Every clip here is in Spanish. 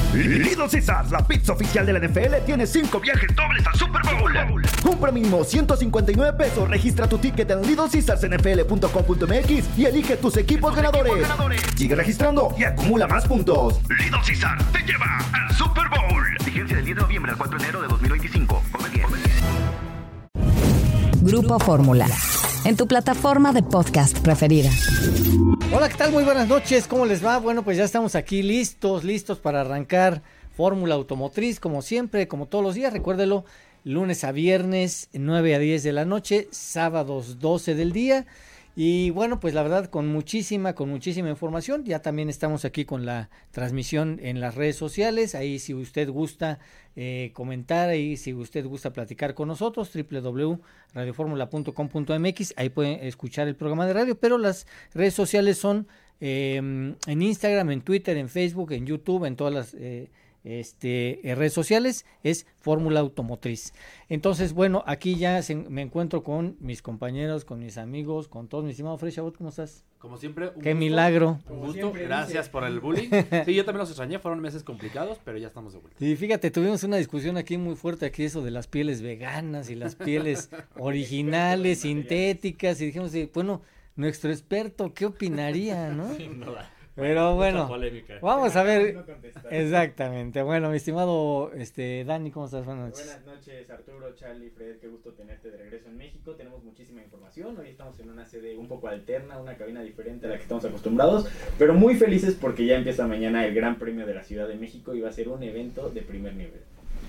Little Caesars, la pizza oficial de la NFL, tiene 5 viajes dobles al Super Bowl. Compra mínimo $159. Registra tu ticket en littlecaesarsnfl.com.mx y elige tus equipos ganadores. Sigue registrando y acumula más puntos. Little Caesars te lleva al Super Bowl. Vigencia del 10 de noviembre al 4 de enero de 2025. Come bien. Grupo Fórmula, en tu plataforma de podcast preferida. Hola, ¿qué tal? Muy buenas noches, ¿cómo les va? Bueno, pues ya estamos aquí listos para arrancar Fórmula Automotriz, como siempre, como todos los días, recuérdelo, lunes a viernes, 9 a 10 de la noche, sábados 12 del día. Y bueno, pues la verdad con muchísima información. Ya también estamos aquí con la transmisión en las redes sociales. Ahí si usted gusta comentar, ahí si usted gusta platicar con nosotros, www.radioformula.com.mx. Ahí pueden escuchar el programa de radio, pero las redes sociales son en Instagram, en Twitter, en Facebook, en YouTube, en todas las redes sociales, es Fórmula Automotriz. Entonces, bueno, aquí ya me encuentro con mis compañeros, con mis amigos, con todos. Mi estimado Fred Chabot, ¿cómo estás? Como siempre, un qué gusto, milagro. Un gusto, gracias por el bullying. Sí, yo también los extrañé, fueron meses complicados, pero ya estamos de vuelta. Y fíjate, tuvimos una discusión aquí muy fuerte, aquí eso de las pieles veganas y las pieles originales, sintéticas, y dijimos, bueno, nuestro experto, ¿qué opinaría, no? Pero bueno, vamos a ver. Exactamente. Bueno, mi estimado Dani, ¿cómo estás? Buenas noches, Arturo, Charlie, Fred, qué gusto tenerte de regreso en México. Tenemos muchísima información. Hoy estamos en una sede un poco alterna, una cabina diferente a la que estamos acostumbrados, pero muy felices porque ya empieza mañana el Gran Premio de la Ciudad de México y va a ser un evento de primer nivel.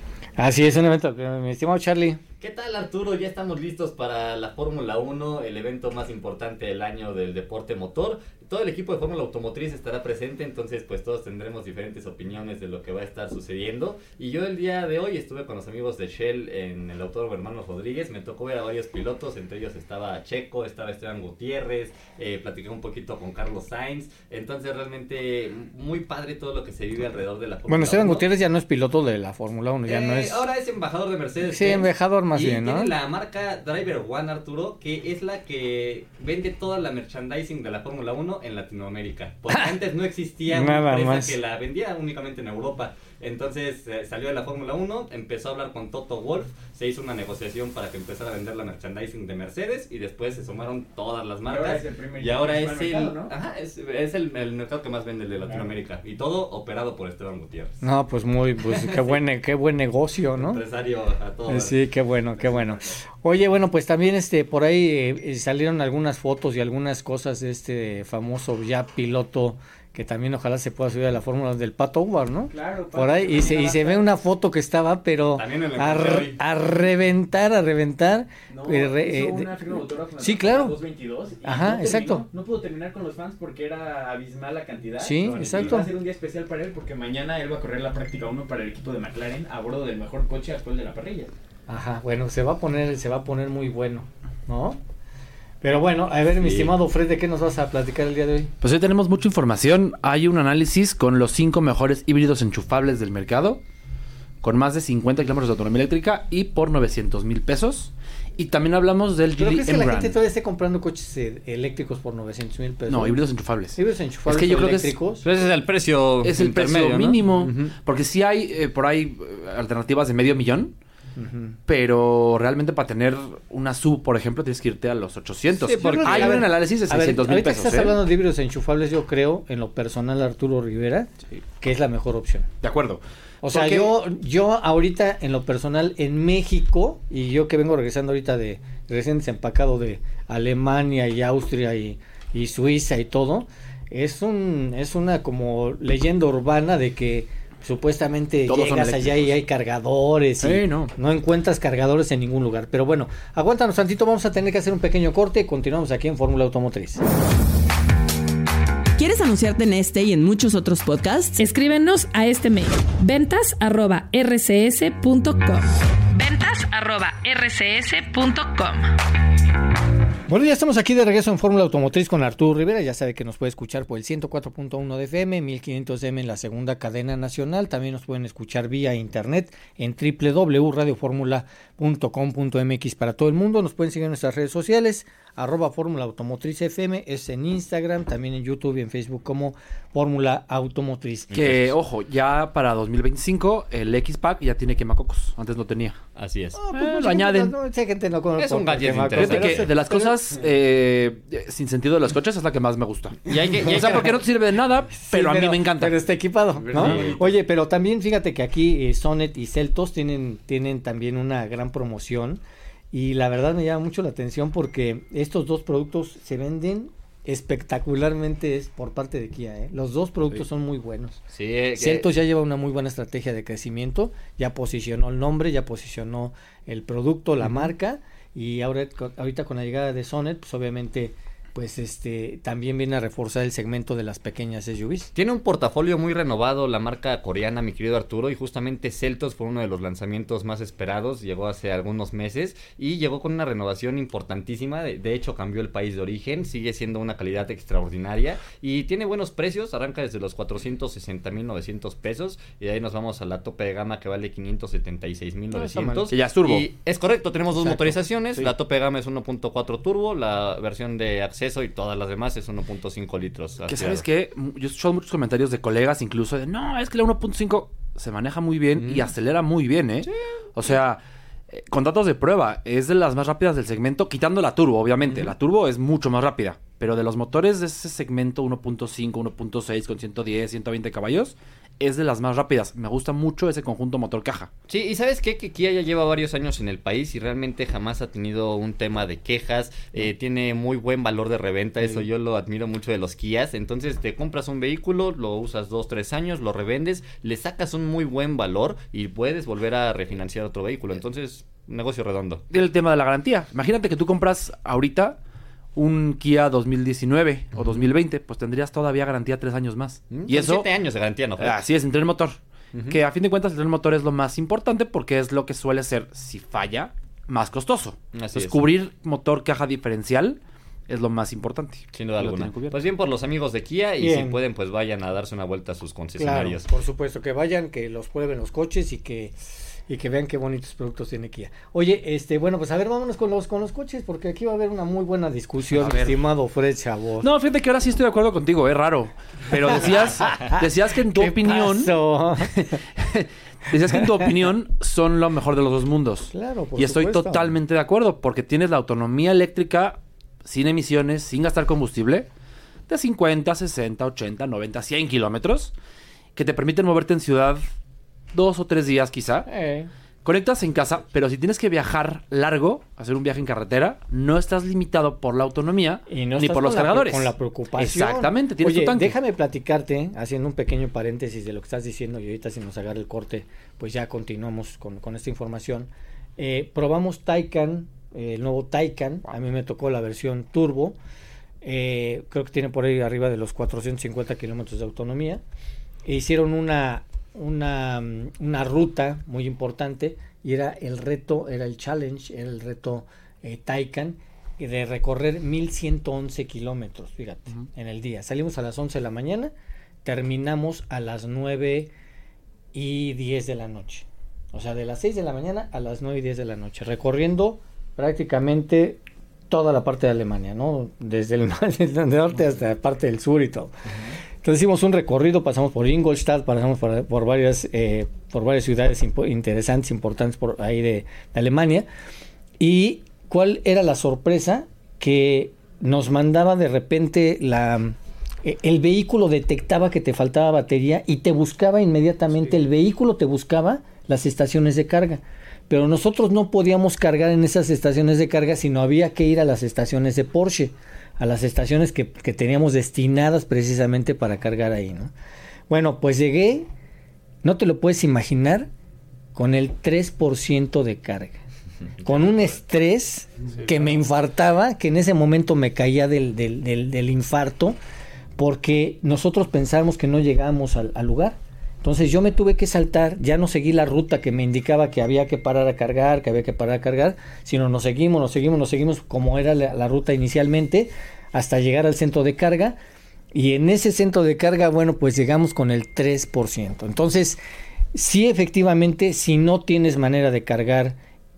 Así es, un evento, mi estimado Charlie. ¿Qué tal, Arturo? Ya estamos listos para la Fórmula 1, el evento más importante del año del deporte motor. Todo el equipo de Fórmula Automotriz estará presente, entonces pues todos tendremos diferentes opiniones de lo que va a estar sucediendo. Y yo el día de hoy estuve con los amigos de Shell en el Autódromo Hermanos Rodríguez, me tocó ver a varios pilotos, entre ellos estaba Checo, estaba Esteban Gutiérrez, platiqué un poquito con Carlos Sainz, entonces realmente muy padre todo lo que se vive alrededor de la Fórmula 1. Bueno, Esteban Gutiérrez ya no es piloto de la Fórmula 1, ya no es... Ahora es embajador de Mercedes. Sí, embajador más bien, ¿no? Tiene la marca Driver One, Arturo, que es la que vende toda la merchandising de la Fórmula 1 en Latinoamérica. Porque antes no existía una empresa más que la vendía únicamente en Europa. Entonces salió de la Fórmula 1, empezó a hablar con Toto Wolff, se hizo una negociación para que empezara a vender la merchandising de Mercedes y después se sumaron todas las marcas. Y ahora es el mercado, ¿no? Ajá, es el mercado que más vende el de Latinoamérica. Y todo operado por Esteban Gutiérrez. No, pues qué buen negocio, ¿no? Empresario a todo. Sí, qué bueno. Oye, bueno, pues también por ahí salieron algunas fotos y algunas cosas de este famoso ya piloto que también ojalá se pueda subir a la fórmula del Pato Howard, ¿no? Claro, por ahí, y se ve una foto que estaba, pero a reventar. No, hizo una firma de autógrafo. Sí, claro. 222. Ajá, no exacto. No pudo terminar con los fans porque era abismal la cantidad. Sí, exacto. Va a ser un día especial para él porque mañana él va a correr la práctica 1 para el equipo de McLaren a bordo del mejor coche actual de la parrilla. Ajá, bueno, se va a poner muy bueno, ¿no? Pero bueno, a ver, mi estimado Fred, ¿de qué nos vas a platicar el día de hoy? Pues hoy tenemos mucha información. Hay un análisis con los 5 mejores híbridos enchufables del mercado, con más de 50 kilómetros de autonomía eléctrica y por $900,000. Y también hablamos del Geely M-Brand. ¿Pero crees que la gente todavía esté comprando coches eléctricos por $900,000? No, híbridos enchufables. ¿Híbridos enchufables es que yo creo eléctricos? que Ese es el precio es el precio ¿no? mínimo. Uh-huh. Porque sí hay por ahí alternativas de $500,000. Uh-huh. Pero realmente para tener una SUV, por ejemplo, tienes que irte a los 800. Sí, porque hay un análisis de $600,000 ahorita pesos. Estás hablando de híbridos enchufables, yo creo, en lo personal, Arturo Rivera, que es la mejor opción. De acuerdo. O sea, yo ahorita, en lo personal, en México, y yo que vengo regresando ahorita de recién desempacado de Alemania y Austria y Suiza y todo, es una como leyenda urbana de que supuestamente todos llegas allá y hay cargadores y no encuentras cargadores en ningún lugar. Pero bueno, aguántanos tantito, vamos a tener que hacer un pequeño corte y continuamos aquí en Fórmula Automotriz. ¿Quieres anunciarte en este y en muchos otros podcasts? Escríbenos a este mail: ventas@rcs.com. Bueno, ya estamos aquí de regreso en Fórmula Automotriz con Arturo Rivera. Ya sabe que nos puede escuchar por el 104.1 de FM, 1500 M en la segunda cadena nacional. También nos pueden escuchar vía internet en www.radioformula.com. .com.mx para todo el mundo. Nos pueden seguir en nuestras redes sociales, @Fórmula Automotriz FM, es en Instagram, también en YouTube y en Facebook como Fórmula Automotriz. Que, ojo, ya para 2025 el X-Pack ya tiene quemacocos. Antes no tenía. Así es. Lo añaden. Mucha gente no conoce. Es un gadget Fíjate interesante. que de las cosas sin sentido de los coches es la que más me gusta. Y hay que, O sea, porque no te sirve de nada, pero a mí me encanta. Pero está equipado, ¿no? Sí. Oye, pero también fíjate que aquí Sonet y Celtos tienen también una gran promoción y la verdad me llama mucho la atención porque estos dos productos se venden espectacularmente por parte de Kia, ¿eh? Los dos productos son muy buenos. Sí, Celtos ya lleva una muy buena estrategia de crecimiento, ya posicionó el nombre, ya posicionó el producto, la marca, y ahorita con la llegada de Sonet, pues obviamente pues también viene a reforzar el segmento de las pequeñas SUVs. Tiene un portafolio muy renovado la marca coreana, mi querido Arturo, y justamente Celtos fue uno de los lanzamientos más esperados, llegó hace algunos meses y llegó con una renovación importantísima, de hecho cambió el país de origen, sigue siendo una calidad extraordinaria y tiene buenos precios, arranca desde los 460,900 pesos y de ahí nos vamos a la tope de gama que vale 576,900. Que ya es turbo. Y es correcto, tenemos dos Exacto. motorizaciones, Sí. la tope de gama es 1.4 turbo, la versión de acceso y todas las demás es 1.5 litros. Que aspirado. sabes que yo he escuchado muchos comentarios de colegas incluso de no, es que la 1.5 se maneja muy bien y acelera muy bien, ¿eh? Sí. O sea, con datos de prueba, es de las más rápidas del segmento, quitando la turbo, obviamente. La turbo es mucho más rápida, pero de los motores de ese segmento 1.5, 1.6 con 110, 120 caballos, es de las más rápidas. Me gusta mucho ese conjunto motor-caja. Sí, y ¿sabes qué? Que Kia ya lleva varios años en el país y realmente jamás ha tenido un tema de quejas. Tiene muy buen valor de reventa, eso yo lo admiro mucho de los Kias. Entonces te compras un vehículo, lo usas 2-3 años, lo revendes, le sacas un muy buen valor y puedes volver a refinanciar otro vehículo. Entonces, un negocio redondo. El tema de la garantía. Imagínate que tú compras ahorita un Kia 2019 o 2020, pues tendrías todavía garantía 3 años más. Y eso 7 años de garantía, ¿no? así es, entre el motor. Que a fin de cuentas el motor es lo más importante porque es lo que suele ser, si falla, más costoso. Entonces, es. cubrir motor caja diferencial es lo más importante. Sin duda Lo alguna. tienen cubierto. Pues bien por los amigos de Kia y Bien. si pueden pues vayan a darse una vuelta a sus Claro, concesionarios. por supuesto, que vayan, que los prueben los coches y que vean qué bonitos productos tiene Kia. Oye, bueno, pues a ver, vámonos con los coches, porque aquí va a haber una muy buena discusión, A ver. estimado Fred Chabot. No, fíjate que ahora sí estoy de acuerdo contigo, es raro. Pero decías que en tu ¿Qué opinión, pasó? decías que en tu opinión son lo mejor de los dos mundos. Claro, por Y estoy supuesto. totalmente de acuerdo, porque tienes la autonomía eléctrica sin emisiones, sin gastar combustible, de 50, 60, 80, 90, 100 kilómetros, que te permiten moverte en ciudad 2 o 3 días quizá. Conectas en casa, pero si tienes que viajar largo, hacer un viaje en carretera, no estás limitado por la autonomía Y no ni estás por los con cargadores. con la preocupación. Exactamente, tienes Oye, tu tanque. déjame platicarte, haciendo un pequeño paréntesis de lo que estás diciendo, y ahorita si nos agarra el corte, pues ya continuamos con esta información. Probamos Taycan, el nuevo Taycan, a mí me tocó la versión turbo, creo que tiene por ahí arriba de los 450 kilómetros de autonomía. E hicieron una ruta muy importante y era el reto, era el challenge, era el reto Taycan de recorrer 1111 kilómetros, fíjate, en el día. Salimos a las 11 de la mañana, terminamos a las 9:10 de la noche. O sea, de las 6 de la mañana a las 9:10 de la noche, recorriendo prácticamente toda la parte de Alemania, ¿no? Desde el norte hasta la parte del sur y todo. Entonces hicimos un recorrido, pasamos por Ingolstadt, pasamos por varias ciudades interesantes, importantes por ahí de Alemania. ¿Y cuál era la sorpresa? Que nos mandaba de repente el vehículo detectaba que te faltaba batería y te buscaba inmediatamente, el vehículo te buscaba las estaciones de carga. Pero nosotros no podíamos cargar en esas estaciones de carga, sino había que ir a las estaciones de Porsche, a las estaciones que teníamos destinadas precisamente para cargar ahí, ¿no? Bueno, pues llegué, no te lo puedes imaginar, con el 3% de carga. Con un estrés que me infartaba, que en ese momento me caía del infarto, porque nosotros pensábamos que no llegábamos al lugar. Entonces yo me tuve que saltar, ya no seguí la ruta que me indicaba que había que parar a cargar, sino nos seguimos como era la ruta inicialmente, hasta llegar al centro de carga. Y en ese centro de carga, bueno, pues llegamos con el 3%. Entonces, sí, efectivamente, si no tienes manera de cargar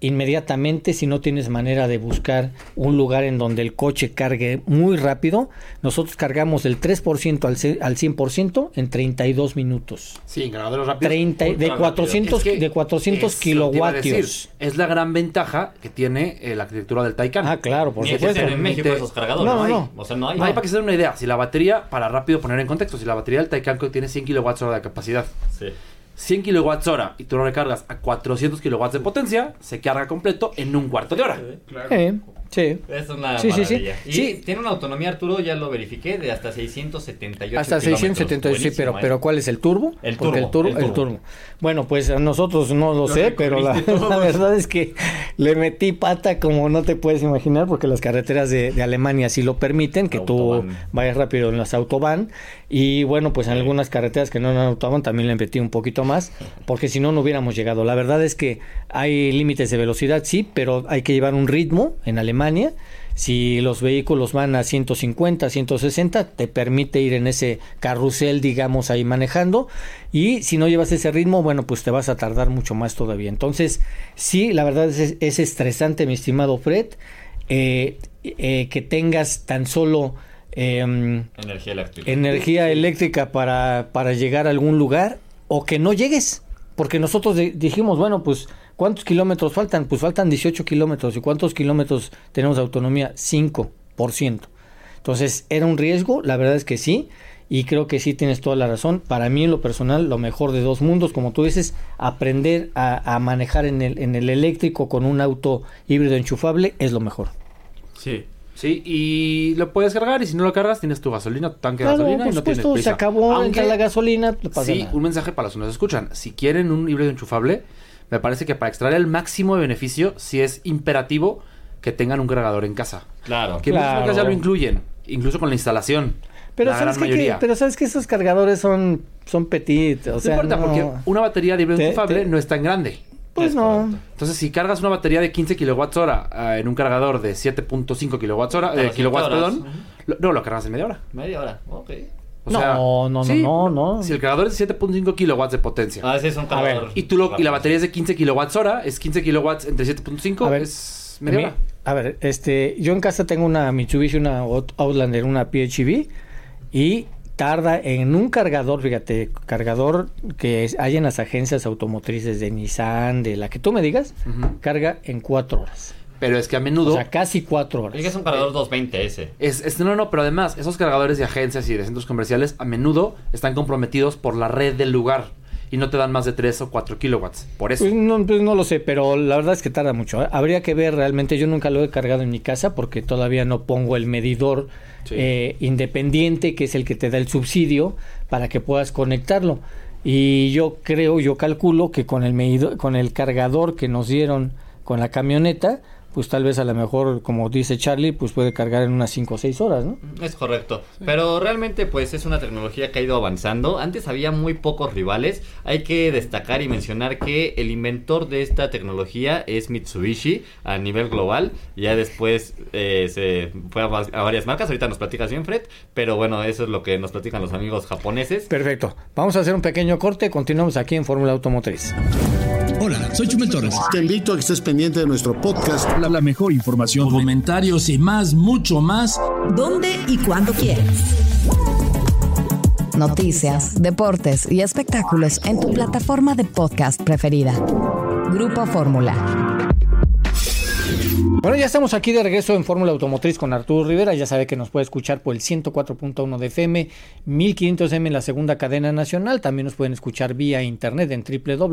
inmediatamente, si no tienes manera de buscar un lugar en donde el coche cargue muy rápido, nosotros cargamos del 3% al 100% en 32 minutos. Sí, en cargadores rápidos. 400 kilovatios. Es la gran ventaja que tiene la arquitectura del Taycan. Ah, claro, por Ni supuesto. existen en México esos cargadores. No. O sea, no hay. No hay, para que se den una idea. Si la batería, para rápido poner en contexto, si la batería del Taycan tiene 100 kWh de capacidad, Sí. 100 kWh y tú lo recargas a 400 kW de potencia, se carga completo en un cuarto de hora. Sí. Es una Sí. maravilla. Y Sí. tiene una autonomía, Arturo, ya lo verifiqué, de hasta 678 Hasta 678, sí, Buenísimo, pero ¿cuál es el turbo? El Porque turbo, el turbo. Bueno, pues a nosotros no lo sé, pero la verdad es que le metí pata como no te puedes imaginar, porque las carreteras de Alemania sí lo permiten, que Autobahn. tú vayas rápido en las autobahn, y bueno, pues en algunas carreteras que no eran autobahn también le metí un poquito más, porque si no, no hubiéramos llegado. La verdad es que hay límites de velocidad, sí, pero hay que llevar un ritmo en Alemania. Si los vehículos van a 150, 160, te permite ir en ese carrusel, digamos, ahí manejando. Y si no llevas ese ritmo, bueno, pues te vas a tardar mucho más todavía. Entonces, sí, la verdad es estresante, mi estimado Fred, que tengas tan solo energía eléctrica para llegar a algún lugar, o que no llegues. Porque nosotros dijimos, bueno, pues ¿cuántos kilómetros faltan? Pues faltan 18 kilómetros. ¿Y cuántos kilómetros tenemos de autonomía? 5%. Entonces, ¿era un riesgo? La verdad es que sí. Y creo que sí tienes toda la razón. Para mí, en lo personal, lo mejor de dos mundos, como tú dices, aprender a manejar en el eléctrico con un auto híbrido enchufable es lo mejor. Sí. Sí, y lo puedes cargar, y si no lo cargas, tienes tu gasolina, tu tanque de gasolina, y no tienes prisa. Se acabó, Aunque, entra la gasolina, no pasa sí, nada. un mensaje para los que nos escuchan. Si quieren un híbrido enchufable, me parece que para extraer el máximo de beneficio, sí es imperativo que tengan un cargador en casa. Claro. Que muchas marcas ya lo incluyen, incluso con la instalación. Pero la sabes gran mayoría. pero sabes que esos cargadores son petit, o sea, no importa, porque una batería de híbrido enchufable no es tan grande. Pues no. Entonces, si cargas una batería de 15 kWh en un cargador de 7.5 kilowatts, perdón, lo cargas en media hora. Media hora, ok. O sea, no. Si el cargador es de 7.5 kilowatts de potencia. Ese es un cargador. Y la batería es de 15 kWh, es 15 kilowatts entre 7.5, es media hora. A ver, yo en casa tengo una Mitsubishi, una Outlander, una PHEV, y tarda en un cargador, fíjate, cargador que hay en las agencias automotrices de Nissan, de la que tú me digas, carga en 4 horas. Pero es que a menudo... O sea, casi 4 horas. Es un cargador 220 ese. No, pero además, esos cargadores de agencias y de centros comerciales a menudo están comprometidos por la red del lugar y no te dan más de 3 o 4 kilowatts. Por eso. Pues no lo sé, pero la verdad es que tarda mucho. Habría que ver realmente. Yo nunca lo he cargado en mi casa porque todavía no pongo el medidor independiente, que es el que te da el subsidio para que puedas conectarlo. Y yo calculo que con el medidor, con el cargador que nos dieron con la camioneta, pues tal vez a lo mejor, como dice Charlie, pues puede cargar en unas 5 o 6 horas, ¿no? Es correcto. Sí. Pero realmente pues es una tecnología que ha ido avanzando. Antes había muy pocos rivales. Hay que destacar y mencionar que el inventor de esta tecnología es Mitsubishi a nivel global. Ya después se fue a varias marcas. Ahorita nos platicas bien, Fred. Pero bueno, eso es lo que nos platican los amigos japoneses. Perfecto. Vamos a hacer un pequeño corte. Continuamos aquí en Fórmula Automotriz. Hola, soy Chumel Torres. Te invito a que estés pendiente de nuestro podcast. La mejor información, comentarios y más, mucho más. ¿Dónde y cuándo quieras? Noticias, deportes y espectáculos en tu plataforma de podcast preferida. Grupo Fórmula. Bueno, ya estamos aquí de regreso en Fórmula Automotriz con Arturo Rivera. Ya sabe que nos puede escuchar por el 104.1 de FM, 1500M en la segunda cadena nacional. También nos pueden escuchar vía internet en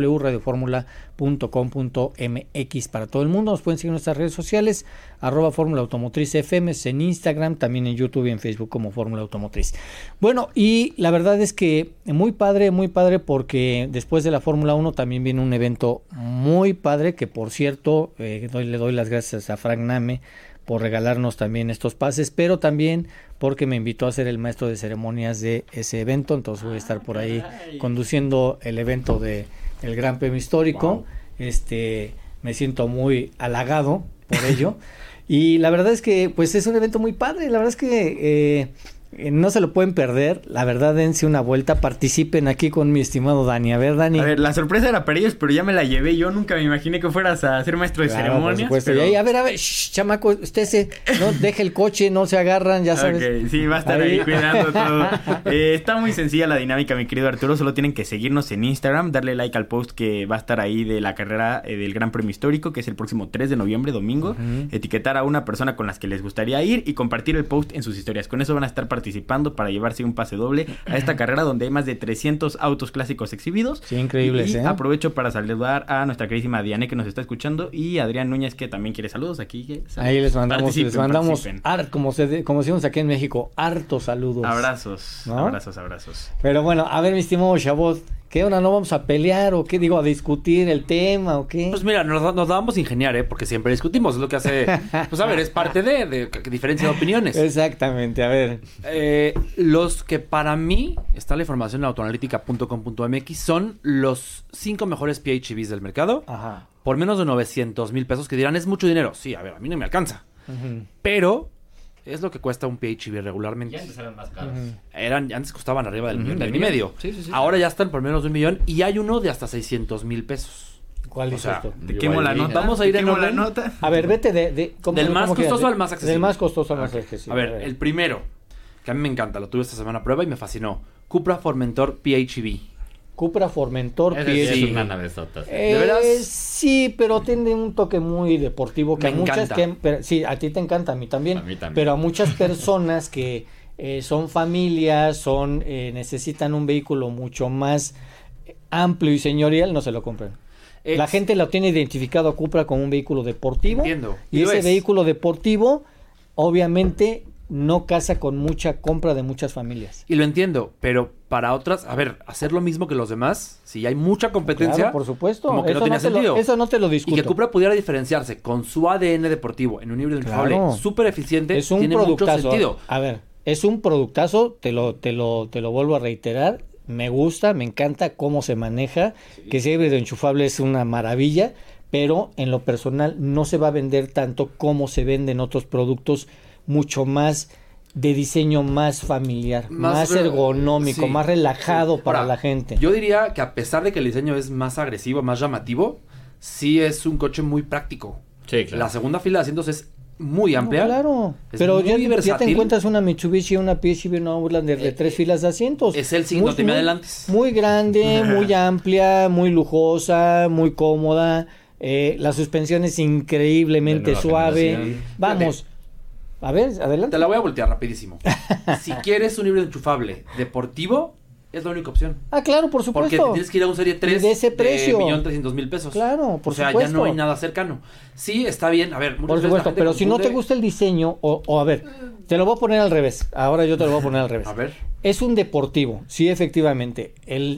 www.radioformula.com.mx para todo el mundo. Nos pueden seguir en nuestras redes sociales, @Fórmula Automotriz FM, en Instagram, también en YouTube y en Facebook como Fórmula Automotriz. Bueno, y la verdad es que muy padre porque después de la Fórmula 1 también viene un evento muy padre que, por cierto, le doy las gracias a Frank Name por regalarnos también estos pases, pero también porque me invitó a ser el maestro de ceremonias de ese evento. Entonces voy a estar por ahí conduciendo el evento de el Gran Premio Histórico. Wow. Me siento muy halagado por ello. Y la verdad es que pues es un evento muy padre. La verdad es que No se lo pueden perder. La verdad, dense una vuelta. Participen aquí con mi estimado Dani. A ver, Dani. A ver, la sorpresa era para ellos, pero ya me la llevé. Yo nunca me imaginé que fueras a ser maestro de ceremonias. Por supuesto. Pero... Y ahí, a ver, chamaco, usted no deje el coche, no se agarran, ya sabes. Ok, sí, va a estar ahí cuidando todo. Está muy sencilla la dinámica, mi querido Arturo. Solo tienen que seguirnos en Instagram, darle like al post que va a estar ahí de la carrera del Gran Premio Histórico, que es el próximo 3 de noviembre, domingo. Etiquetar a una persona con las que les gustaría ir y compartir el post en sus historias. Con eso van a estar participando para llevarse un pase doble a esta carrera donde hay más de 300 autos clásicos exhibidos. Sí, increíbles, y aprovecho para saludar a nuestra queridísima Diane que nos está escuchando y Adrián Núñez que también quiere saludos aquí. Ahí les mandamos como decimos aquí en México, hartos saludos. Abrazos, ¿no? Abrazos. Pero bueno, a ver, mi estimado Chabot, ¿qué onda? ¿No vamos a pelear o qué? Digo, a discutir el tema o qué. Pues mira, nos damos a ingeniar, porque siempre discutimos, es lo que hace, pues a ver, es parte de diferencia de opiniones. Exactamente, a ver. Los que para mí, está la información en autoanalítica.com.mx, son los 5 mejores PHEVs del mercado. Ajá. Por menos de 900,000 pesos, que dirán, es mucho dinero. Sí, a ver, a mí no me alcanza. Pero es lo que cuesta un PHEV regularmente. Ya antes eran más caros. Antes costaban arriba del millón y medio. Sí. Ahora ya están por menos de 1 millón y hay uno de hasta 600,000 pesos. ¿Cuál es esto? Te quemo la nota. Vamos a ir en la nota. A ver, vete del más costoso al más accesible. Del más costoso al más accesible. A ver, el primero, que a mí me encanta, lo tuve esta semana a prueba y me fascinó. Cupra Formentor PHEV. Cupra Formentor PHEV. Es una navezota. ¿De veras? Sí, pero tiene un toque muy deportivo que me a muchas encanta. sí, a ti te encanta, a mí también. A mí también. Pero a muchas personas que son familias, necesitan un vehículo mucho más amplio y señorial, no se lo compran. La gente lo tiene identificado a Cupra como un vehículo deportivo. Entiendo. Y ese vehículo deportivo, obviamente, no casa con mucha compra de muchas familias. Y lo entiendo, pero para otras, a ver, hacer lo mismo que los demás, si hay mucha competencia, claro, por supuesto, como que no tenía sentido. Eso no te lo discuto. Y que Cupra pudiera diferenciarse con su ADN deportivo en un híbrido enchufable súper eficiente, tiene mucho sentido. A ver, es un productazo, te lo vuelvo a reiterar. Me gusta, me encanta cómo se maneja, que ese híbrido enchufable es una maravilla, pero en lo personal no se va a vender tanto como se venden otros productos mucho más de diseño más familiar, más ergonómico, más relajado para la gente. Yo diría que a pesar de que el diseño es más agresivo, más llamativo, sí es un coche muy práctico. Sí, claro. La segunda fila de asientos es muy amplia. Claro, pero ya te encuentras una Mitsubishi, una PHEV, una Outlander de 3 filas de asientos. Es el signo de adelante. Muy grande, muy amplia, muy lujosa, muy cómoda. La suspensión es increíblemente suave. Vamos. A ver, adelante. Te la voy a voltear rapidísimo. Si quieres un híbrido enchufable deportivo, es la única opción. Ah, claro, por supuesto. Porque tienes que ir a un Serie 3 de ese precio. De 1.300.000 pesos. Claro, por supuesto. O sea, ya no hay nada cercano. Sí, está bien. A ver, por supuesto, pero si no te gusta el diseño, o a ver, te lo voy a poner al revés. Ahora yo te lo voy a poner al revés. A ver. Es un deportivo, sí, efectivamente.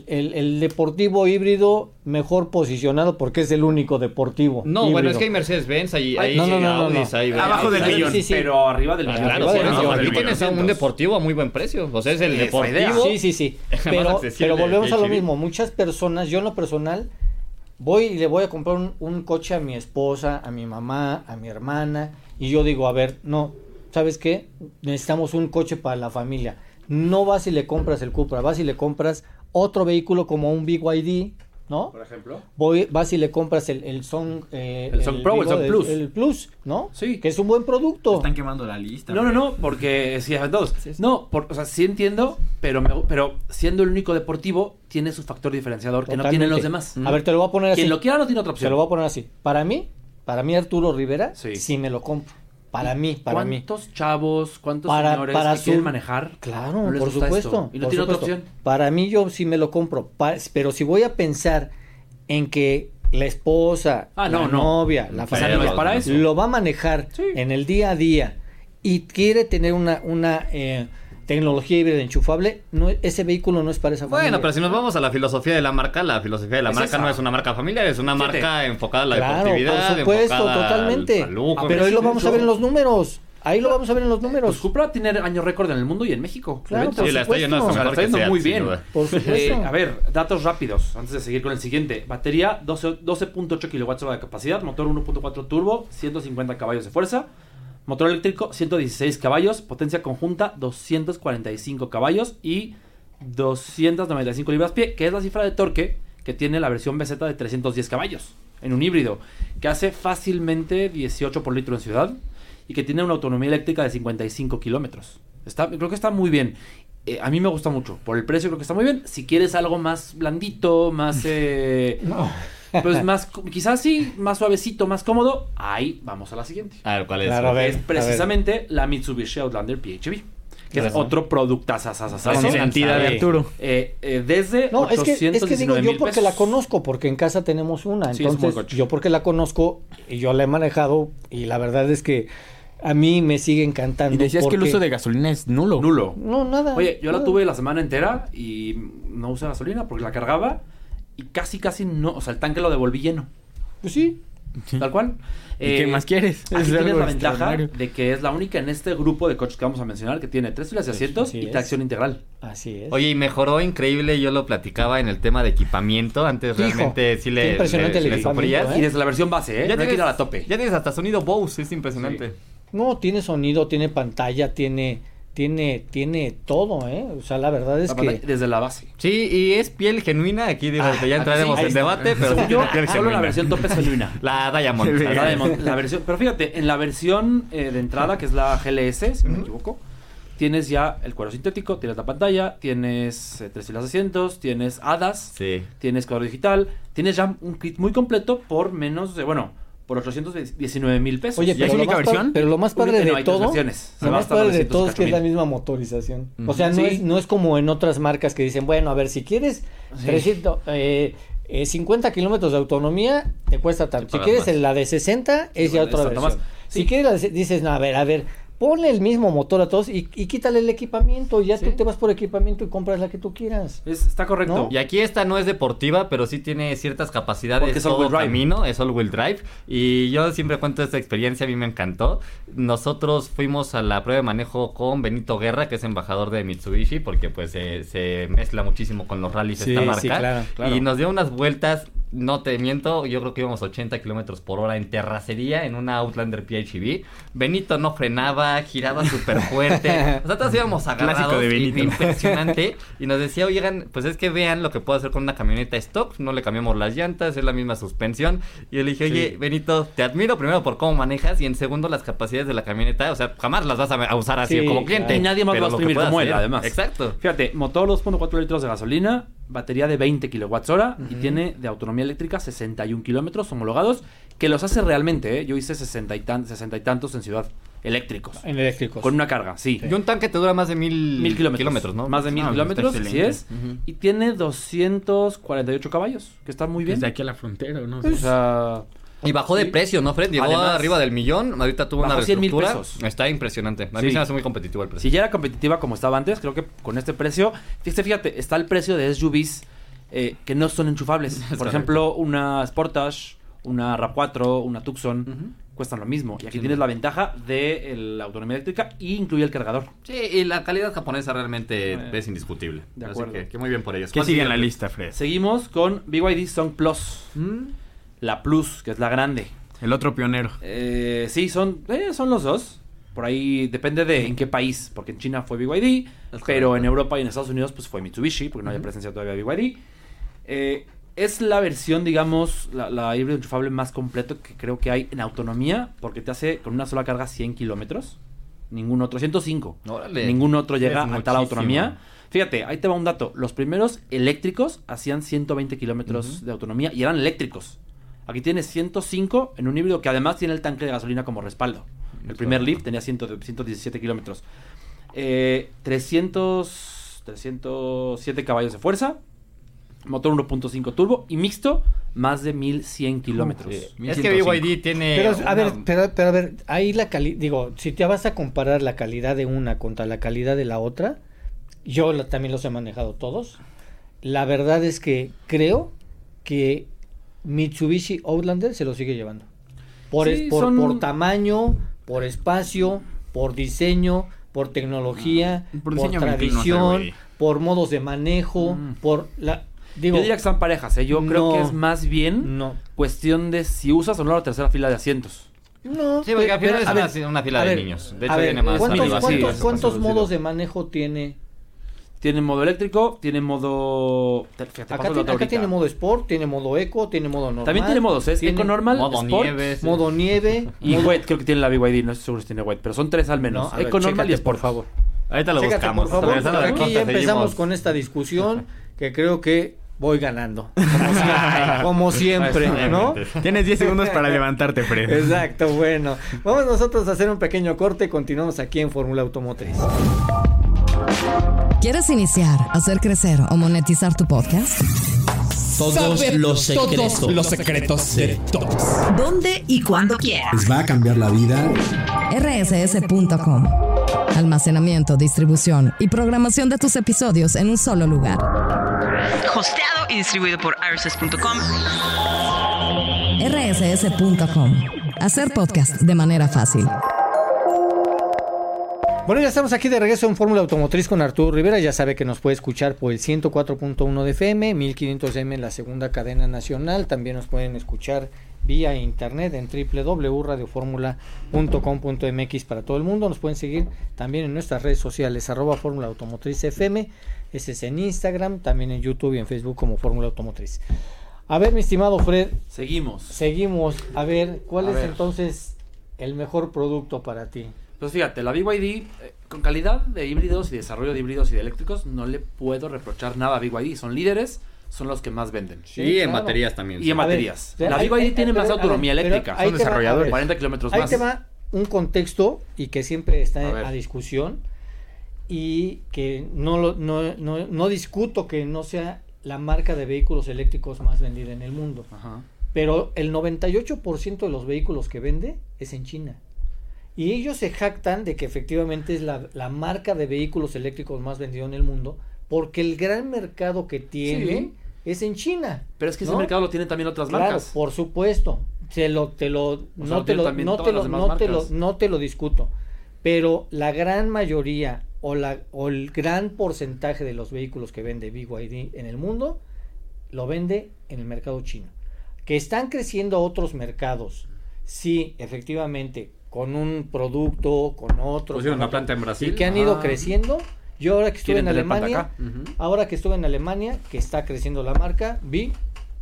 El deportivo híbrido mejor posicionado porque es el único deportivo. No, híbrido. bueno, es que hay Mercedes-Benz, hay Audis, hay abajo del millón. Sí. Pero arriba del millón. Claro, aquí tienes a un deportivo a muy buen precio. O sea, es el deportivo. Sí. Pero volvemos a lo mismo. Muchas personas, yo en lo personal, voy y le voy a comprar un coche a mi esposa, a mi mamá, a mi hermana. Y yo digo, a ver, no, ¿sabes qué? Necesitamos un coche para la familia. No vas y le compras el Cupra, vas y le compras otro vehículo como un BYD, ¿no? Por ejemplo. Vas y le compras el Song Pro o el Song Plus. El Plus, ¿no? Sí. Que es un buen producto. Están quemando la lista. No, porque sí, todos. Sí. No, o sea, sí entiendo, pero siendo el único deportivo, tiene su factor diferenciador que no tienen los demás. A ver, te lo voy a poner así. Quien lo quiera no tiene otra opción. Te lo voy a poner así. Para mí Arturo Rivera, sí me lo compro. Para mí. ¿Cuántos chavos, cuántos señores que quieren manejar? Claro, no por supuesto. Y no tiene otra opción. Para mí yo sí me lo compro. Pero si voy a pensar en que la esposa, novia, la familia, para eso. lo va a manejar en el día a día y quiere tener una tecnología híbrida enchufable, ese vehículo no es para esa familia. Bueno, pero si nos vamos a la filosofía de la marca no es una marca familiar, es una marca enfocada a la deportividad. Por supuesto, totalmente. Al lujo, pero ahí lo vamos a ver en los números. Pues Cupra tiene años récord en el mundo y en México. Claro, por la está yendo muy bien. Por supuesto. A ver, datos rápidos antes de seguir con el siguiente. Batería 12.8 kWh de capacidad, motor 1.4 turbo, 150 caballos de fuerza. Motor eléctrico, 116 caballos. Potencia conjunta, 245 caballos. Y 295 libras-pie, que es la cifra de torque que tiene la versión BZ de 310 caballos. En un híbrido, que hace fácilmente 18 por litro en ciudad. Y que tiene una autonomía eléctrica de 55 kilómetros. Creo que está muy bien. A mí me gusta mucho. Por el precio creo que está muy bien. Si quieres algo más blandito, más... pues más, quizás sí, más suavecito, más cómodo. Ahí vamos a la siguiente. A ver, ¿cuál es? Claro, Es precisamente la Mitsubishi Outlander PHEV. Que es otro productazo. Consentida de Arturo. Desde No, es que digo yo porque pesos. la conozco, porque en casa tenemos una. Sí, es un buen Entonces, coche. yo porque la conozco y yo la he manejado y la verdad es que a mí me sigue encantando. Y decías que el porque- uso de gasolina es nulo. Nulo. No, nada. Oye, yo la nada. tuve la semana entera y no usé gasolina porque la cargaba y casi no, o sea, el tanque lo devolví lleno. Pues sí. Tal cual. ¿Y qué más quieres? Aquí Es tienes algo la ventaja extraordinario. de que es la única en este grupo de coches que vamos a mencionar que tiene 3 filas de asientos así y es. tracción integral. Así es. Oye, y mejoró increíble, yo lo platicaba en el tema de equipamiento. Antes Hijo, realmente sí qué le impresionante el equipamiento, sufrías. Y desde la versión base, Ya no hay que ir a la tope. Ya tienes hasta sonido Bose, es impresionante. No, tiene sonido, tiene pantalla, tiene todo, O sea, la verdad es que... Desde la base. Sí, y es piel genuina. Aquí digo, ya entraremos sí, en debate, pero sí Yo, tiene piel solo genuina. la versión tope es genuina. La Diamond. La Diamond, la versión, pero fíjate, en la versión de entrada, que es la GLS, si no me equivoco, tienes ya el cuero sintético, tienes la pantalla, tienes 3 filas de asientos, tienes HADAS, Sí. tienes cuadro digital, tienes ya un kit muy completo por menos de, por 819,000 pesos. Oye, ¿Y es pero lo, única más versión? pero lo más padre No, de hay tres todo, versiones. Se lo va más hasta padre de 900 todo es que es la 8,000. misma motorización. O sea, Sí. no es como en otras marcas que dicen, bueno, a ver, si quieres 50 kilómetros de autonomía, te cuesta tanto. Te Si pagas quieres más. la de 60, es ya Bueno, otra es tanto versión. más. Si Sí. quieres, dices, no, a ver, ponle el mismo motor a todos y quítale el equipamiento. Y ya tú te vas por equipamiento y compras la que tú quieras. Está correcto. ¿No? Y aquí esta no es deportiva, pero sí tiene ciertas capacidades. Porque es todo all-wheel drive. camino, es all-wheel drive. Y yo siempre cuento esta experiencia, a mí me encantó. Nosotros fuimos a la prueba de manejo con Benito Guerra, que es embajador de Mitsubishi, porque pues se mezcla muchísimo con los rallies Sí, esta sí, marca. claro. Y nos dio unas vueltas, no te miento, yo creo que íbamos 80 kilómetros por hora en terracería en una Outlander PHEV. Benito no frenaba, giraba súper fuerte. Nosotros íbamos agarrados. Clásico de Benito. Impresionante. Y nos decía, oigan, pues es que vean lo que puedo hacer con una camioneta stock. No le cambiamos las llantas, es la misma suspensión. Y yo le dije, oye, Benito, te admiro primero por cómo manejas y en segundo las capacidades de la camioneta. O sea, jamás las vas a usar así Sí, como cliente. claro. Y nadie más pero va a lo que exprimir puedas como él, hacer. además. Exacto. Fíjate, motor 2.4 litros de gasolina, batería de 20 kWh y tiene de autonomía eléctrica 61 kilómetros homologados, que los hace realmente, Yo hice 60 y tantos en ciudad, eléctricos. En eléctricos. Con una carga, sí. Y un tanque te dura más de 1000 kilómetros, ¿no? Más de 1000 Ah, kilómetros, está así es. excelente. Y tiene 248 caballos, que está muy bien. Desde aquí a la frontera, ¿no? O sea, Y bajó de precio, ¿no, Fred? Llegó Además, arriba del millón. Ahorita tuvo una bajó 100,000 reestructura. pesos. Está impresionante. A mí Sí. se me hace muy competitivo el precio. si ya era competitiva como estaba antes, creo que con este precio, fíjate, está el precio de SUVs que no son enchufables. Por correcto. ejemplo, una Sportage, una RAV4, una Tucson, cuestan lo mismo. Y aquí tienes la ventaja de la autonomía eléctrica y incluye el cargador. Sí, y la calidad japonesa realmente es indiscutible. De Así acuerdo. que muy bien por ellos. ¿Qué ¿Cuál sigue en la siguiente? lista, Fred? Seguimos con BYD Song Plus. La Plus, que es la grande. El otro pionero. Sí, son los dos. Por ahí depende de en qué país, porque en China fue BYD, pero en Europa y en Estados Unidos pues fue Mitsubishi, porque no había presencia todavía de BYD. Es la versión, digamos, la híbrido enchufable más completo que creo que hay en autonomía, porque te hace con una sola carga 100 kilómetros. Ningún otro, 105. Órale. Ningún otro llega Es a tal muchísimo. autonomía. Fíjate, ahí te va un dato. Los primeros eléctricos hacían 120 kilómetros de autonomía y eran eléctricos. Aquí tienes 105 en un híbrido que además tiene el tanque de gasolina como respaldo. El primer Leaf tenía 117 kilómetros. 307 caballos de fuerza. Motor 1.5 turbo y mixto, más de 1100 kilómetros. Es que BYD tiene... Pero, a ver, una- pero a ver, ahí la calidad, digo, si te vas a comparar la calidad de una contra la calidad de la otra, yo también los he manejado todos. La verdad es que creo que Mitsubishi Outlander se lo sigue llevando. Por Sí, por tamaño, por espacio, por diseño, por tecnología, Por por, diseño me inclino hacia tradición, BYD. por modos de manejo, por la... Digo, Yo diría que están parejas, Yo creo no, que es más bien no. cuestión de si usas o no la tercera fila de asientos. No, Sí, porque al final pero, es una fila de niños. De hecho, a ver, viene más ¿cuántos modos de manejo tiene? Tiene modo eléctrico, tiene modo... Acá tiene modo Sport, tiene modo Eco, tiene modo normal. También tiene modos, ¿es? Eco normal, modo Sport, nieve, sí. modo nieve. Y wet, creo que tiene la BYD, no estoy seguro si tiene wet, pero son 3 al menos. No, a ver, Eco normal y chécate, Sport. por favor. Ahorita lo Chécate, buscamos. por favor, Regresando porque al aquí corte, ya empezamos seguimos. con esta discusión que creo que voy ganando. Como siempre, ¿no? Tienes 10 segundos para levantarte, Fred. Exacto, bueno. Vamos nosotros a hacer un pequeño corte y continuamos aquí en Fórmula Automotriz. ¿Quieres iniciar, hacer crecer o monetizar tu podcast? Todos los secretos de todos. ¿Dónde y cuándo quieras? ¿Les va a cambiar la vida? rss.com. Almacenamiento, distribución y programación de tus episodios en un solo lugar. Hosteado y distribuido por rss.com. rss.com. Hacer podcast de manera fácil. Bueno, ya estamos aquí de regreso en Fórmula Automotriz con Arturo Rivera. Ya sabe que nos puede escuchar por el 104.1 de FM, 1500M en la segunda cadena nacional. También nos pueden escuchar vía internet en www.radioformula.com.mx para todo el mundo. Nos pueden seguir también en nuestras redes sociales, @Fórmula Automotriz FM. Ese es en Instagram, también en YouTube y en Facebook como Fórmula Automotriz. A ver, mi estimado Fred. Seguimos. A ver, ¿cuál es entonces el mejor producto para ti? Pues fíjate, la BYD, con calidad de híbridos y desarrollo de híbridos y de eléctricos, no le puedo reprochar nada a BYD. Son líderes, son los que más venden. Sí, en baterías también. Y en baterías. La BYD tiene más autonomía eléctrica. Son desarrolladores. 40 kilómetros Ahí más. te va un contexto y que siempre está a discusión y que no discuto que no sea la marca de vehículos eléctricos más vendida en el mundo. Ajá. Pero el 98% de los vehículos que vende es en China. Y ellos se jactan de que efectivamente es la marca de vehículos eléctricos más vendido en el mundo, porque el gran mercado que tienen es en China. Pero es que ese mercado lo tienen también otras Claro, marcas. por supuesto. No te lo discuto. Pero la gran mayoría o el gran porcentaje de los vehículos que vende BYD en el mundo lo vende en el mercado chino. Que están creciendo otros mercados. Sí, efectivamente, con un producto, con otro. Pusieron una planta en Brasil. Y que han ido creciendo. Yo ahora que estuve en Alemania, que está creciendo la marca, vi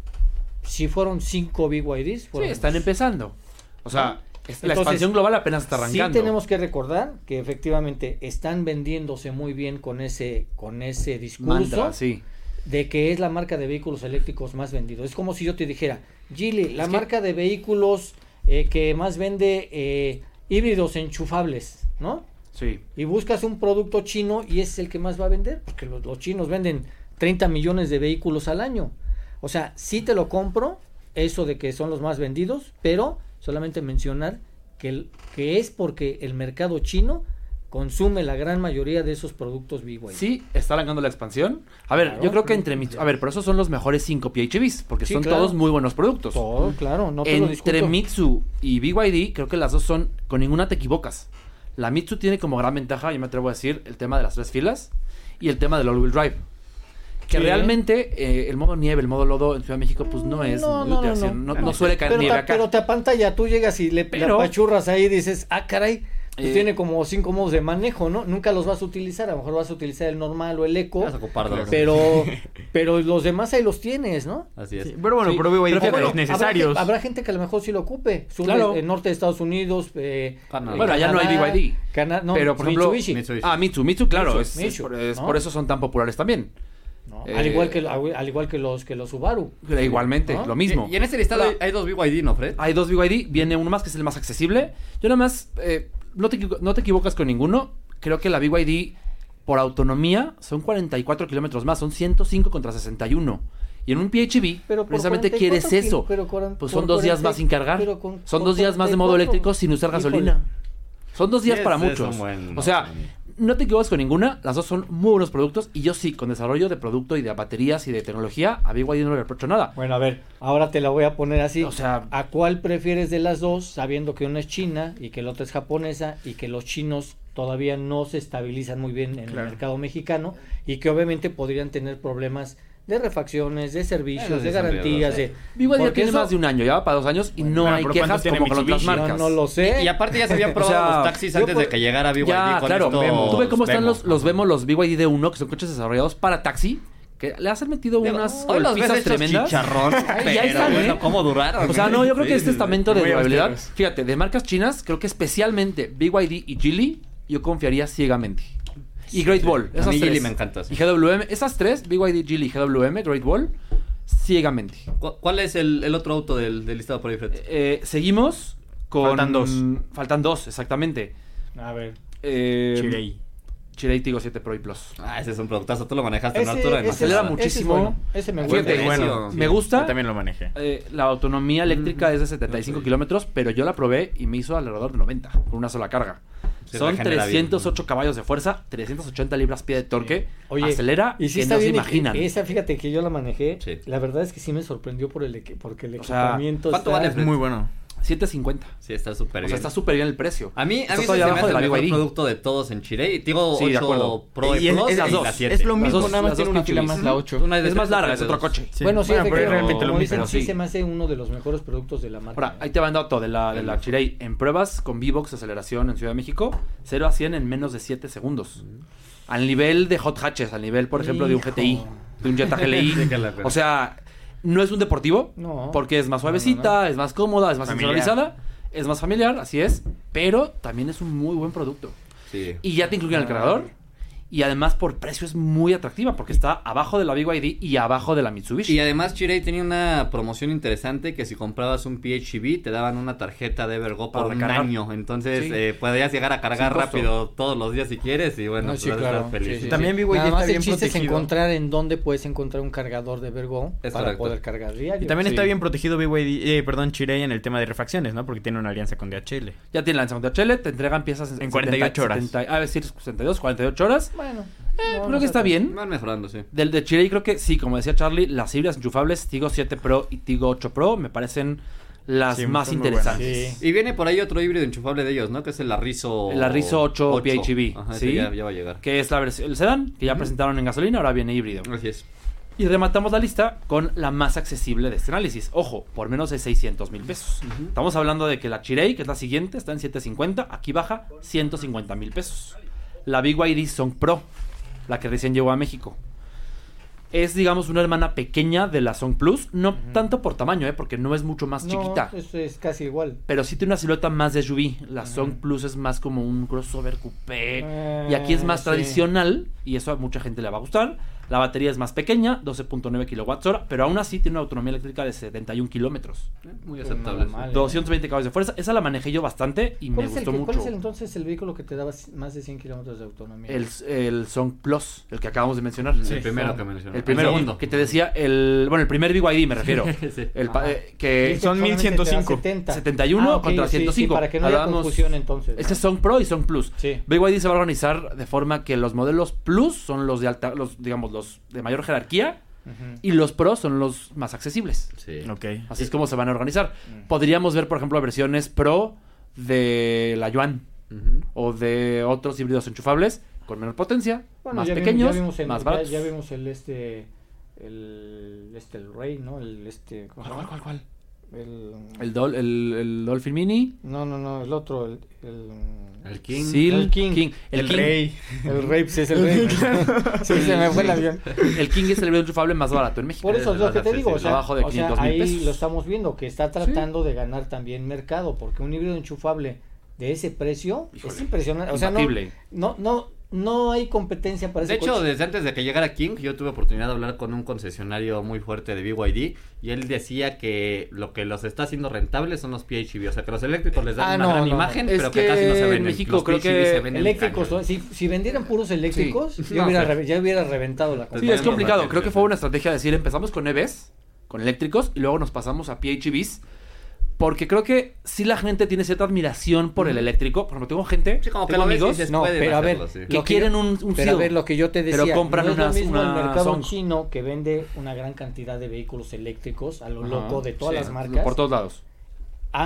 si fueron 5 BYDs. Sí, están empezando. O sea, la expansión global apenas está arrancando. Sí tenemos que recordar que efectivamente están vendiéndose muy bien con ese discurso. Mantra, sí. De que es la marca de vehículos eléctricos más vendido. Es como si yo te dijera, Geely, la marca de vehículos que más vende híbridos enchufables, ¿no? Sí. Y buscas un producto chino y es el que más va a vender, porque los chinos venden 30 millones de vehículos al año. O sea, sí te lo compro, eso de que son los más vendidos, pero solamente mencionar que es porque el mercado chino consume la gran mayoría de esos productos BYD. Sí, está arrancando la expansión. A ver, yo creo que pero esos son los mejores 5 PHEVs, porque son todos muy buenos productos. Todo, claro, no te lo discuto. Entre Mitsu y BYD, creo que las dos son, con ninguna te equivocas. La Mitsu tiene como gran ventaja, yo me atrevo a decir, el tema de las 3 filas y el tema del all-wheel drive. Que realmente el modo nieve, el modo lodo en Ciudad de México, pues no es muy útil. No suele caer nieve acá. Pero te apantalla, tú llegas y le apachurras ahí y dices, caray, pues tiene como 5 modos de manejo, ¿no? Nunca los vas a utilizar, a lo mejor vas a utilizar el normal o el eco. Vas a ocuparlos. Pero los demás ahí los tienes, ¿no? Así es. Sí, pero bueno, pero BYD necesarios. Habrá gente que a lo mejor sí lo ocupe. El norte de Estados Unidos, bueno, allá no hay BYD. pero por ejemplo, Mitsubishi, claro, por eso son tan populares también. ¿No? Al igual que los Subaru. Igualmente, ¿no? Lo mismo. Y en este listado hay 2 BYD, ¿no, Fred? Hay 2 BYD, viene uno más que es el más accesible. Yo nada más, no te equivocas con ninguno. Creo que la BYD, por autonomía, son 44 kilómetros más, son 105 contra 61. Y en un PHEV, precisamente quieres eso. Pues son 2 días más sin cargar. Son 2 días más de modo eléctrico sin usar gasolina. Son 2 días para muchos. O sea, no te equivocas con ninguna, las dos son muy buenos productos y yo sí, con desarrollo de producto y de baterías y de tecnología, a BYD no le reprocho nada. Bueno, a ver, ahora te la voy a poner así. O sea, ¿a cuál prefieres de las dos, sabiendo que una es china y que la otra es japonesa y que los chinos todavía no se estabilizan muy bien en el mercado mexicano y que obviamente podrían tener problemas de refacciones, de servicios, Bueno, de sí son garantías, riesgos, de... BYD tiene más de un año, ya va para 2 años y no hay pero quejas ¿cuántos tiene como con otras Mitsubishi? marcas. No lo sé. Y aparte ya se habían probado O sea, los taxis antes de que llegara BYD Ya, con claro. estos Tú ves cómo están Vemos. los Vemos, los BYD D1, que son coches desarrollados para taxi, que le has metido unas Hoy los ves golpizas hechos tremendas. chicharrón, Ay, ya están, bueno, ¿eh? ¿cómo duraron? O sea, no, yo creo que este estamento de Muy durabilidad, austeros. fíjate, de marcas chinas, creo que especialmente BYD y Geely, yo confiaría ciegamente. Y Great Wall, A esas mí tres. Geely me encanta, sí. Y GWM, esas tres, BYD, Geely y GWM, Great Wall, ciegamente. ¿Cuál es el otro auto del listado por ahí, Fred? Seguimos con... Faltan 2. Faltan 2, exactamente. A ver. Chirey. Chirey Tiggo 7 Pro y Plus. Ese es un productazo. Tú lo manejaste, ¿no, Ese- Arturo? ese Acelera es- muchísimo. Ese es bueno. Ese me gusta. Fíjate, Buen precio. me gusta. Yo también lo manejé. La autonomía eléctrica es de 75 kilómetros, pero yo la probé y me hizo alrededor de 90 con una sola carga. Se Son regenera 308 caballos de fuerza, 380 libras-pie de torque. Oye, acelera y sí que está no se bien, imaginan. Esa, fíjate que yo la manejé. Sí. La verdad es que sí me sorprendió porque el O sea, equipamiento ¿cuánto está... vale, Fred? Muy bueno. 750. Sí, está súper O bien. sea, está súper bien el precio. A mí Está ese se todavía me abajo hace de el la mejor BYD. producto de todos en Chirey. Digo, Sí, de 8 acuerdo. Pro y Y Plus las y dos. la 7. Es lo Las mismo, dos- nada más las tiene dos una fila PHEVs. más la 8. Una de Es más tres, larga, otra es de otro dos. coche. Sí. Bueno, sí, Bueno, es de pero que, es realmente lo como mismo. dicen, sí Sí. se me hace uno de los mejores productos de la marca. Ahora, ahí te van dato de la Chirey. En pruebas con V-Box aceleración en Ciudad de México, 0 a 100 en menos de 7 segundos. Al nivel de hot hatches, al nivel, por ejemplo, de un Hijo. GTI, de un Jetta GLI. Sí, que la pena. O sea, no es un deportivo, No. porque es más suavecita, es más cómoda, es más Familiar. sensualizada, es más familiar, así es, pero también es un muy buen producto. Sí. Y ya te incluyen el cargador. Y además por precio es muy atractiva porque está abajo de la BYD y abajo de la Mitsubishi. Y además Chirey tenía una promoción interesante que si comprabas un PHEV te daban una tarjeta de Evergo Para por un recargar. año. Entonces Sí. podías llegar a cargar Sin costo. rápido todos los días si quieres y bueno, No, pues sí, vas a claro. estar feliz. Sí, sí, También sí. BYD Nada está más el bien chiste es protegido. encontrar en dónde puedes encontrar un cargador de Vergo Es para correcto. poder cargar diario. Y también Sí. está bien protegido Chirey en el tema de refacciones, ¿no? Porque tiene una alianza con DHL. Ya tiene la segunda HL, te entregan piezas En 48 horas. 62, 48 horas. Bueno. Creo que está bien. Van mejorando, sí. Del de Chirey creo que sí, como decía Charlie, las híbridas enchufables Tiggo 7 Pro y Tiggo 8 Pro me parecen las Sí, más son muy interesantes. Sí. Y viene por ahí otro híbrido enchufable de ellos, ¿no? Que es el Arrizo... El Arrizo 8 PHEV, Ajá, ese ¿sí? ya va a llegar. Que es la versión, el sedán, que ya presentaron en gasolina, ahora viene híbrido. Así es. Y rematamos la lista con la más accesible de este análisis. Ojo, por menos de 600 mil pesos. Estamos hablando de que la Chirey, que es la siguiente, está en 750. Aquí baja 150 mil pesos. La BYD Song Pro, la que recién llegó a México. Es, digamos, una hermana pequeña de la Song Plus. No tanto por tamaño, porque no es mucho más chiquita. No, es casi igual. Pero sí tiene una silueta más de SUV. La Song Plus es más como un crossover coupé. Y aquí es más Sí. tradicional. Y eso a mucha gente le va a gustar. La batería es más pequeña, 12.9 kWh. Pero aún así tiene una autonomía eléctrica de 71 kilómetros. Muy Pues aceptable. nada mal. 220 caballos de fuerza. Esa la manejé yo bastante y me ¿Cuál es, gustó mucho. ¿Cuál es entonces el vehículo que te daba más de 100 kilómetros de autonomía? El Song Plus, el que acabamos de mencionar. Sí, el primero que mencioné. El primero, segundo. que te decía, el primer BYD me refiero. Sí. Que Dice son que solamente te da 1105. 70. 71 ok, contra sí, 105. sí, para que no haya Hablábamos- confusión entonces. Este es Song Pro y Song Plus. Sí. BYD se va a organizar de forma que los modelos Plus son los de alta, los de mayor jerarquía y los Pro son los más accesibles. Sí. Ok. Así es como se van a organizar. Podríamos ver, por ejemplo, versiones Pro de la Yuan Ujú. o de otros híbridos enchufables con menor potencia, Bueno, más ya pequeños, vimos más baratos. ya vimos el Rey, ¿no? ¿cómo se llama? ¿Cuál? El El Dolphin Mini. No, el otro, el El King. Sí, El King. El King. Rey. el Rey, sí es el Rey. Sí, se me fue el avión. El King es el híbrido enchufable más barato en México. Por eso es lo que te digo, o sea, abajo de 500,000 ahí pesos. lo estamos viendo, que está tratando de ganar también mercado, porque un híbrido enchufable de ese precio Híjole, es impresionante. O sea, imbatible. no hay competencia para De ese hecho, coche. desde antes de que llegara King, yo tuve oportunidad de hablar con un concesionario muy fuerte de BYD y él decía que lo que los está haciendo rentables son los PHEV, o sea que los eléctricos les dan una gran imagen, Es pero que casi no se en venden. México Los creo PHEV que se venden Eléctricos, cañón. si vendieran puros eléctricos, Sí. ya, No, hubiera, pero- ya hubiera reventado la Sí, compañía. es complicado. Bueno, Creo que fue una estrategia decir, empezamos con EVs, con eléctricos, y luego nos pasamos a PHEVs. Porque creo que sí la gente tiene cierta admiración por el eléctrico. Por ejemplo, tengo gente, Sí, como que tengo lo ves y amigos dices, No, pueden pero a ver, hacerlo, sí. que lo quieren yo- un Pero a Seal, ver, lo que yo te decía, pero compran no es lo unas- mismo el una mercado Song. chino que vende una gran cantidad de vehículos eléctricos a lo Ajá, loco de todas sí, las marcas, por todos lados. a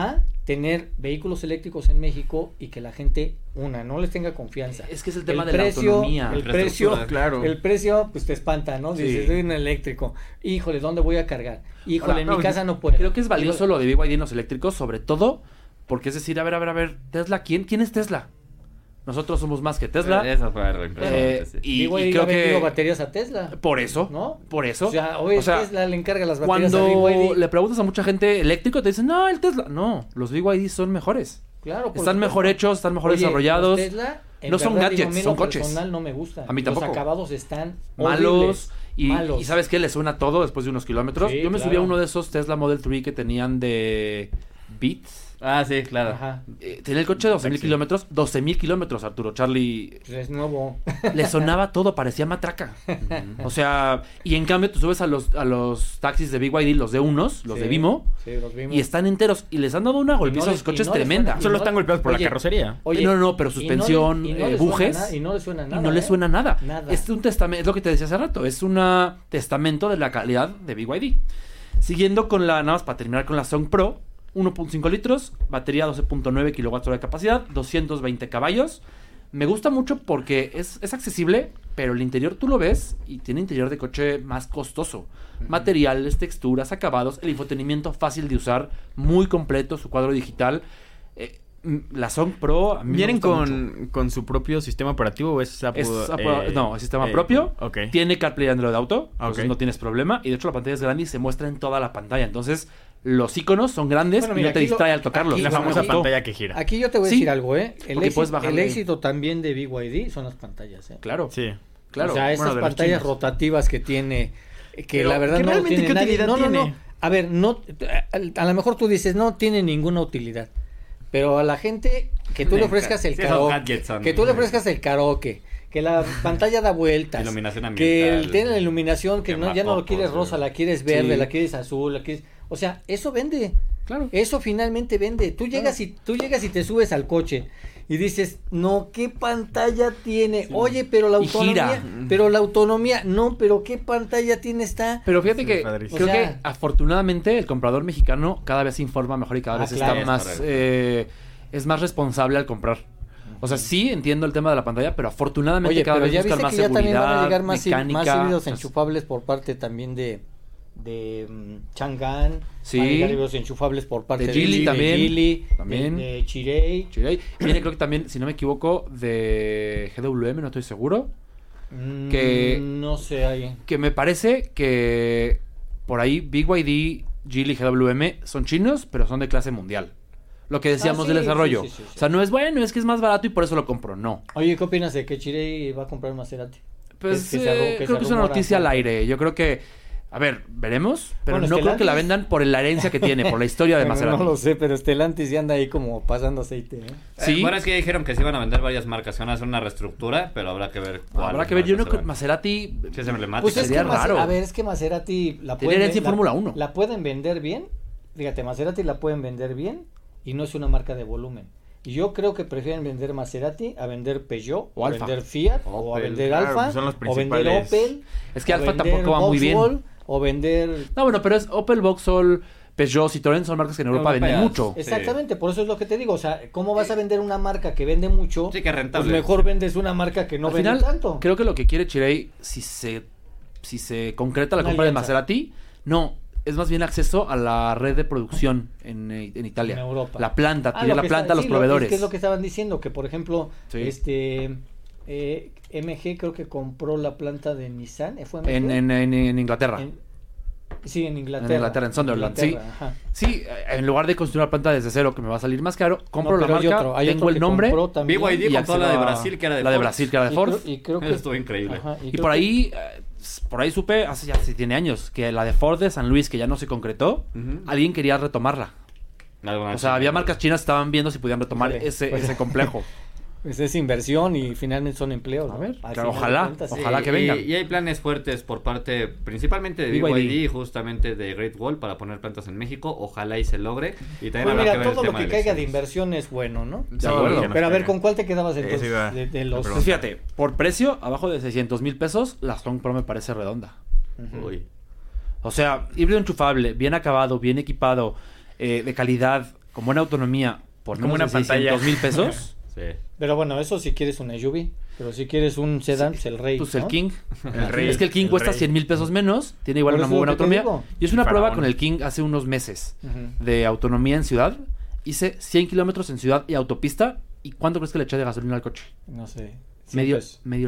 tener vehículos eléctricos en México y que la gente, no les tenga confianza. Es que es el tema de la autonomía. El precio, claro. El precio, pues te espanta, ¿no? Sí. Dices, soy un eléctrico. Híjole, ¿dónde voy a cargar? Híjole, Ahora, en mi casa no puedo. Creo que es valioso lo de BYD en los eléctricos, sobre todo porque es decir, a ver, Tesla, ¿quién es Tesla? Nosotros somos más que Tesla. Eso fue impresionante, sí. Y BYD creo ha vendido que baterías a Tesla. por eso, ¿No? por eso. O sea, Tesla le encarga las baterías a cuando BYD. le preguntas a mucha gente eléctrico, te dicen, no, el Tesla. No, los BYD son mejores. Claro, por Están supuesto. mejor hechos, están mejor Oye, desarrollados. los Tesla, en No son verdad, digo, gadgets, a mí en son lo coches. personal no me gustan. A mí tampoco. Los acabados están Malos. horribles. Y ¿sabes qué? Le suena todo después de unos kilómetros. Sí, Yo me subí a claro. uno de esos Tesla Model 3 que tenían de Beats. Ah, sí, claro. Ajá. Tenía el coche de 12,000 kilómetros. 12,000 kilómetros, Arturo. Charlie. Pues es nuevo. Le sonaba todo, parecía matraca. O sea, y en cambio tú subes a los taxis de BYD, los de unos, los Sí, de Vimo, sí, los vimos. y están enteros. Y les han dado una golpiza a sus coches tremenda. Solo están golpeados por Oye, la carrocería. Oye, No, pero suspensión, y no le bujes. suena y no le suena nada. Y no le suena nada. Nada. Es un testamento, es lo que te decía hace rato, es un testamento de la calidad de BYD. Siguiendo con nada más para terminar con la Song Pro, 1.5 litros, batería 12.9 kWh de capacidad, 220 caballos. Me gusta mucho porque es accesible, pero el interior tú lo ves y tiene interior de coche más costoso. Materiales, texturas, acabados, el infotenimiento fácil de usar, muy completo, su cuadro digital. La Song Pro a mí ¿Vienen me gusta mucho. con su propio sistema operativo o es Apple? No, es sistema propio. Ok. Tiene CarPlay y Android Auto, entonces Ok. no tienes problema. Y de hecho la pantalla es grande y se muestra en toda la pantalla. Entonces los iconos son grandes Bueno, y mira, no te aquí distrae al tocarlos. aquí- La bueno, famosa aquí- pantalla que gira. Aquí yo te voy a Sí, decir algo, El porque puedes éxito, bajarle. también de BYD son las pantallas, Claro, Sí. claro. O sea, esas Bueno, de los pantallas chinos. rotativas que tiene, que Pero, la verdad ¿qué no realmente tiene qué nadie. utilidad No. tiene? A ver, a lo mejor tú dices, no tiene ninguna utilidad. Pero a la gente que tú le ofrezcas el Sí, son karaoke, gadgets, son- que tú le ofrezcas el karaoke, que la pantalla da vueltas, Iluminación que ambiental, tiene la iluminación, que no, ya no lo quemafocos, quieres rosa, la quieres verde, Sí. la quieres azul, o sea, eso vende. Claro. Eso finalmente vende. Tú llegas y te subes al coche y dices, "No, ¿qué pantalla tiene? Oye, pero la Y gira. autonomía, no, pero ¿qué pantalla tiene esta?" Pero fíjate Sí, que padrísimo. creo O sea- que afortunadamente el comprador mexicano cada vez se informa mejor y cada vez claro. está más es más responsable al comprar. O sea, sí entiendo el tema de la pantalla, pero afortunadamente Oye, cada pero vez ya buscan viste más que ya también van a seguridad, llegar más mecánica. híbridos o sea, enchufables por parte también de Chang'an. Sí. Van a llegar híbridos enchufables por parte De Geely también. Geely, También. de Chery. Chirey. Viene creo que también, si no me equivoco, de GWM, no estoy seguro. Que- No sé ahí. Que me parece que por ahí BYD, Geely y GWM son chinos, pero son de clase mundial. Lo que decíamos Ah, sí, del desarrollo. sí, sí, sí, sí. O sea, no es bueno, es que es más barato y por eso lo compro. No. Oye, ¿qué opinas de que Chery va a comprar un Maserati? Pues Que se arru- que creo se que es una rumora. noticia al aire. Yo creo que, a ver, veremos, pero Bueno, no creo que la Stellantis- vendan por la herencia que tiene, por la historia de Bueno, Maserati. no lo sé, pero Stellantis ya anda ahí como pasando aceite, ¿eh? Sí. Bueno, es que dijeron que se iban a vender varias marcas, se van a hacer una reestructura, pero habrá que ver cuál. Habrá que ver, yo no creo que Maserati Sí, es emblemática. Pues es sería que raro. A ver, es que Maserati la Tiene herencia en la- Fórmula 1. La pueden vender bien. Fíjate, Maserati la pueden vender bien y no es una marca de volumen. Y yo creo que prefieren vender Maserati a vender Peugeot, O a Alfa. vender Fiat, o a Opel, vender claro, Alfa, pues son los o vender principales. Opel. Es que o Alfa vender tampoco va muy bien. Vauxhall, o vender... No, bueno, pero es Opel, Vauxhall, Peugeot, Citroën son marcas que en Europa Europeas. venden mucho. Exactamente, por eso es lo que te digo. O sea, ¿cómo vas a vender una marca que vende mucho? Sí, que es rentable. Pues mejor vendes una marca que no Al vende final, tanto. creo que lo que quiere Chirey, si se concreta la Una compra de alianza. Maserati, no, es más bien acceso a la red de producción en Italia. En Europa. La planta, Ah, tiene lo la que planta está- a los sí, proveedores. Es que es lo que estaban diciendo, que por ejemplo, Sí. MG creo que compró la planta de Nissan, ¿fue MG? En Inglaterra. Sí, en Inglaterra. En Inglaterra, en Sunderland, sí. Inglaterra, ajá. Sí, en lugar de construir una planta desde cero que me va a salir más caro, compro No, la pero hay marca, otro, hay tengo otro el que nombre compró también. BYD y compró la de accedo a- Brasil, que era de la de Ford. Brasil, que era de Ford. Y creo que Eso estuvo increíble. Ajá, Y creo por que- ahí supe, ya hace tiene años, que la de Ford de San Luis, que ya no se concretó, alguien quería retomarla. O sea, había marcas chinas que estaban viendo si podían retomar Híjole, ese pues- ese complejo. Pues es inversión y finalmente son empleos. A ¿no? ver, Al claro, final de ojalá, cuentas, sí. ojalá que vengan. Y hay planes fuertes por parte, principalmente de BYD. BYD, justamente de Great Wall, para poner plantas en México. Ojalá y se logre. Y también Pues habrá mira, que ver el todo lo tema que de caiga de elecciones. inversión es bueno, ¿no? De acuerdo. Pero a ver, ¿con cuál te quedabas Eso entonces? iba De los... Pues fíjate, por precio, abajo de 600,000 pesos, la Song Pro me parece redonda. Uy. O sea, híbrido enchufable, bien acabado, bien equipado, de calidad, con buena autonomía por como menos una de pantalla. 600,000 pesos. Sí. Pero bueno, eso si quieres una SUV. Pero si quieres un sedán, pues el Rey. Pues ¿no? el King. El Rey. Es que el King cuesta Rey. 100,000 pesos menos. Tiene igual Por una eso muy buena es lo que te autonomía. digo. Yo hice una prueba Faraón. con el King hace unos meses Ujú. de autonomía en ciudad. Hice 100 kilómetros en ciudad y autopista. ¿Y cuánto crees que le eché de gasolina al coche? No sé. Medio litro. Medio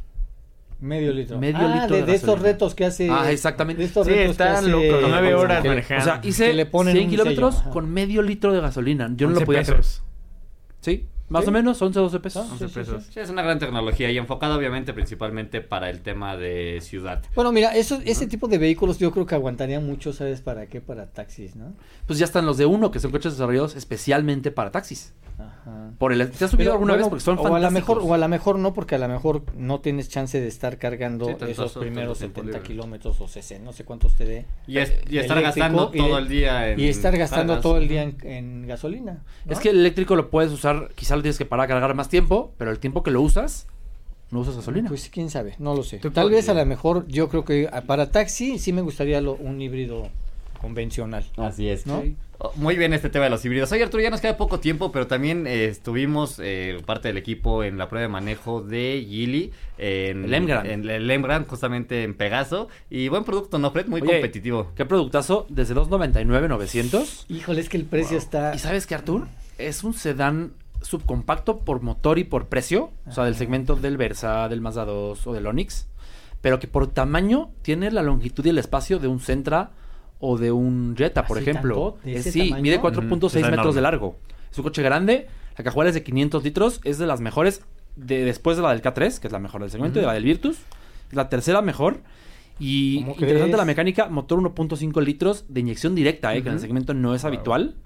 litro. Medio litro de de estos gasolina. retos que hace. Ah, exactamente. De estos Sí, retos están que hace- locos, 9 horas que- manejando. O sea, que hice le ponen 100 un kilómetros sello, ajá. con medio litro de gasolina. Yo no lo 11 podía pesos. creer. Sí, más ¿Sí? o menos, 11, 12 pesos. Ah, 11 sí, sí, pesos. sí. Sí, es una gran tecnología y enfocada obviamente principalmente para el tema de ciudad. Bueno, mira, ese tipo de vehículos yo creo que aguantarían mucho, ¿sabes para qué? Para taxis, ¿no? Pues ya están los de uno, que son coches desarrollados especialmente para taxis. Ajá. ¿Te has subido alguna bueno, vez? Porque son o a fantásticos. lo mejor no, porque a lo mejor no tienes chance de estar cargando Sí, tanto esos tanto primeros tiempo 70 libre. kilómetros o 60, no sé cuántos te dé. Y estar eléctrico gastando y todo el día en Y estar gastando cargas. todo el día en gasolina. ¿no? Es que el eléctrico lo puedes usar, quizá lo tienes que parar a cargar más tiempo, pero el tiempo que lo usas, no usas gasolina. Pues quién sabe, no lo sé. Tú Tal vez a podrías. lo mejor yo creo que para taxi sí me gustaría un híbrido convencional. Así es, ¿no? Sí. Muy bien este tema de los híbridos. Oye, Arturo, ya nos queda poco tiempo, pero también estuvimos parte del equipo en la prueba de manejo de Geely en El Emgrand. en el Emgrand, justamente en Pegaso. Y buen producto, ¿no, Fred? Muy Oye, competitivo. Qué productazo, desde 299,900. Híjole, es que el precio está... ¿Y sabes qué, Artur? Es un sedán subcompacto por motor y por precio, o sea, del segmento del Versa, del Mazda 2 o del Onix, pero que por tamaño tiene la longitud y el espacio de un Sentra o de un Jetta, por ¿Así ejemplo. tanto? ¿De ese Sí, tamaño? mide Ujú, 4.6 está metros enorme. de largo. Es un coche grande, la cajuela es de 500 litros, es de las mejores, después de la del K3, que es la mejor del segmento, y de la del Virtus, es la tercera mejor. Y ¿Cómo interesante crees? la mecánica, motor 1.5 litros de inyección directa, que en el segmento no es habitual.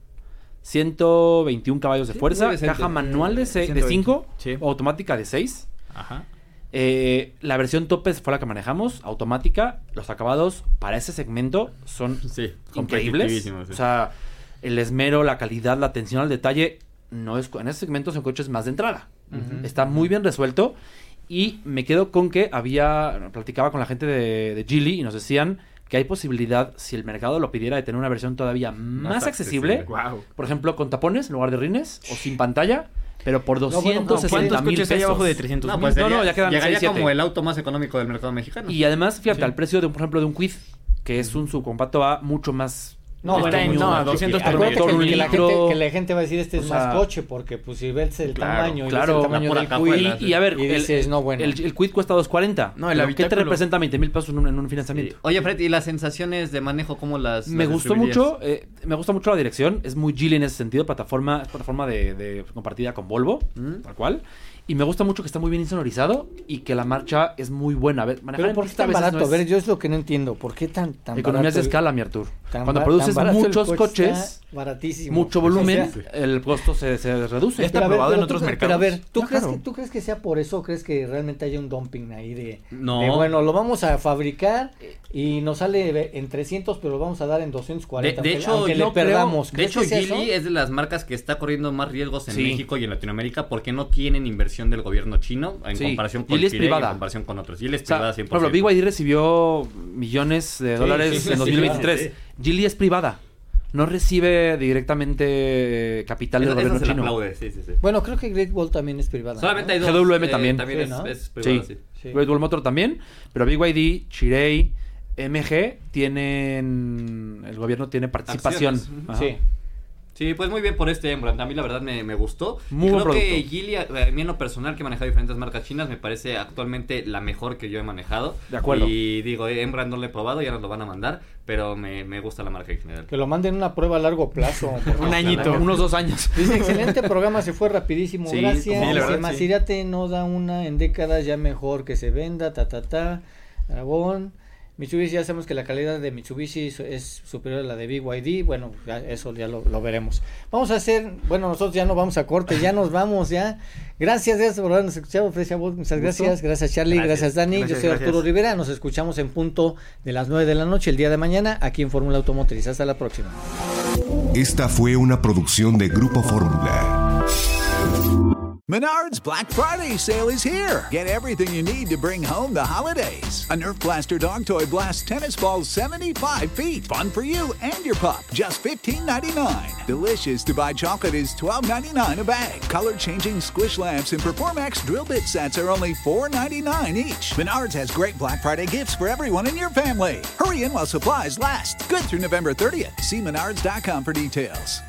121 caballos de Sí, fuerza, muy decente. caja manual de 120. 5, Sí. automática de 6. Ajá. La versión tope fue la que manejamos, automática. Los acabados para ese segmento son Sí, increíbles. competitivísimos, sí. O sea, el esmero, la calidad, la atención al detalle, no es en ese segmento son coches más de entrada. Está muy bien resuelto. Y me quedo con que platicaba con la gente de Geely y nos decían que hay posibilidad, si el mercado lo pidiera, de tener una versión todavía más accesible. Wow. Por ejemplo, con tapones en lugar de rines o sin pantalla, pero por bueno, 260 ¿Cuántos mil coches hay pesos. abajo de 300 No, mil? pues No, ya quedan llegaría 6, 7. como el auto más económico del mercado mexicano. Y además, fíjate, al precio de, por ejemplo, de un Quid, que es un subcompacto A mucho más... No, Está bueno, en- no, no, 200 acuérdate por que, un que la litro. gente, que la gente va a decir este es O más sea, coche, porque pues si ves el claro, tamaño y claro, ves el la tamaño pura del cajuela. Quid Y a ver, y dices, no, bueno. el Quid cuesta 240. No, el ¿Pero ¿Qué te habitáculo. representa 20,000 pesos en un financiamiento? Sí. Oye, Fred, ¿y las sensaciones de manejo cómo las Me gustó describirías? mucho, me gusta mucho la dirección, es muy Geely en ese sentido, plataforma de compartida con Volvo, tal cual. Y me gusta mucho que está muy bien insonorizado y que la marcha es muy buena. A ver, manejar Pero en ¿por qué pista tan a veces barato? no A ver, es- yo es lo que no entiendo. ¿Por qué tan Economías de barato? escala, mi Artur. Tan Cuando ba- produces tan barato el muchos coche coches, está baratísimo. mucho O volumen, sea, el costo se reduce. Está pero a ver, probado en pero otros tú- mercados. Pero a ver, ¿tú, Ah, crees claro. ¿tú crees que sea por eso? ¿Crees que realmente haya un dumping ahí de No. bueno, lo vamos a fabricar y nos sale en 300, pero lo vamos a dar en 240? De hecho, aunque yo le perdamos. De ¿Crees hecho, que sea Geely eso? es de las marcas que está corriendo más riesgos en Sí. México y en Latinoamérica porque no tienen inversión del gobierno chino en Sí. comparación con Geely es Pirelli, privada. en comparación con otros. Geely es O sea, privada por 100%. ejemplo, BYD recibió millones de dólares sí, sí, en sí, 2023. claro, Geely es privada. No recibe directamente capital del Eso gobierno se le chino. aplaude, sí, sí, sí. Bueno, creo que Great Wall también es privada. Solamente ¿no? hay dos. GWM también. También Sí, es, ¿no? es privada, sí. Sí. Great Wall Motor también, pero BYD, Chery, MG tienen, el gobierno tiene participación. Acciones. Ajá. Sí. Sí, pues muy bien por este Embrand. A mí la verdad me gustó. Muy Y buen creo que producto. Geely, a mí en lo personal que he manejado diferentes marcas chinas, me parece actualmente la mejor que yo he manejado. De acuerdo. Y digo, Embrand no lo he probado, ya nos lo van a mandar, pero me gusta la marca en general. Que lo manden una prueba a largo plazo. Un añito. Unos 2 años. Dice, excelente programa, se fue rapidísimo. Sí, Gracias. sí, la Dice, verdad, sí. Masirate no da una en décadas, ya mejor que se venda, Aragón. Mitsubishi, ya sabemos que la calidad de Mitsubishi es superior a la de BYD. Bueno, eso ya lo veremos. Vamos a hacer, bueno, nosotros ya no vamos a corte, ya nos vamos ya. Gracias por habernos escuchado, Frecia Voz, muchas gracias. Gracias, Charlie, gracias Dani. Gracias, Yo soy gracias. Arturo Rivera. Nos escuchamos en punto de las 9 de la noche el día de mañana aquí en Fórmula Automotriz. Hasta la próxima. Esta fue una producción de Grupo Fórmula. Menards Black Friday sale is here. Get everything you need to bring home the holidays. A Nerf Blaster dog toy blasts tennis balls 75 feet. Fun for you and your pup. Just $15.99. Delicious to buy chocolate is $12.99 a bag. Color-changing squish lamps and Performax drill bit sets are only $4.99 each. Menards has great Black Friday gifts for everyone in your family. Hurry in while supplies last. Good through November 30th. See menards.com for details.